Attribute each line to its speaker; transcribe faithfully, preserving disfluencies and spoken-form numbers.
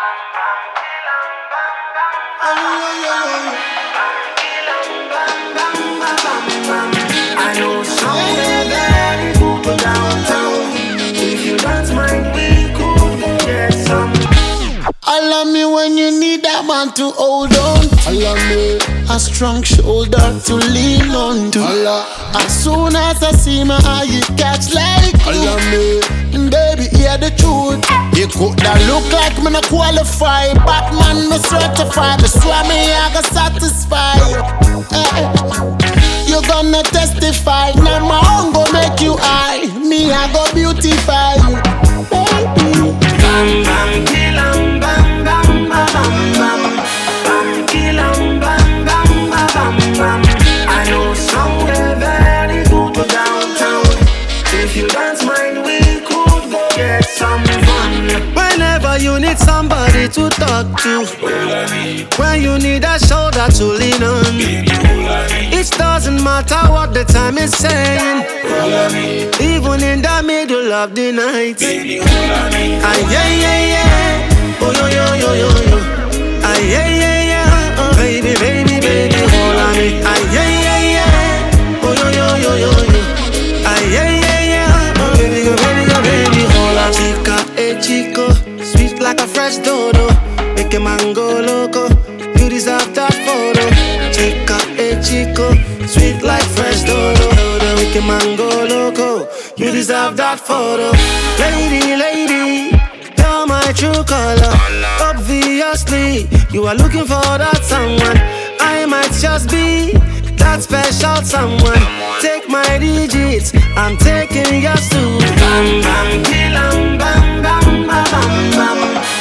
Speaker 1: I know somewhere very good to downtown. If you don't mind, we could go get some.
Speaker 2: Allow me when you need that man to hold on. Allow me a strong shoulder to lean on to. Allah. As soon as I see my eye, it catch like. Allow me, baby, hear the truth. You coulda look like me not qualify, Batman me certified. That's why me I got satisfied. Eh. You gonna testify, now my own go make you high. Me I go beautify you, baby.
Speaker 1: Bam bam kill 'em, bam bam bam bam bam. Bam kill 'em, bam bam bam bam bam. I know somewhere very good to downtown. If you don't mind, we could go get some fun.
Speaker 3: Whenever you need somebody to talk to, when you need a shoulder to lean on, it doesn't matter what the time is saying, even in the middle of the night. Ah, yeah, yeah, yeah. Oh, yo, yo, yo, yo, yo. Ah, yeah, yeah, yeah. Oh, baby, baby, baby, hold on me. Ah, yeah, yeah, yeah. Oh, yo, yo, yo, yo, yo. Ah, yeah, yeah, yeah. Oh, baby, go, baby, go, baby, hold on. Chica, eh, chico, sweet like a fresh dodo. Make a man go loco. You deserve that photo. Chica, eh, chico, sweet like fresh dodo. Make a man go loco. You deserve that photo. Lady, lady, you're my true color. Obviously, you are looking for that someone. I might just be that special someone. Take my digits, I'm taking yours too.
Speaker 1: Bam bam kill 'em, bam bam bam bam bam.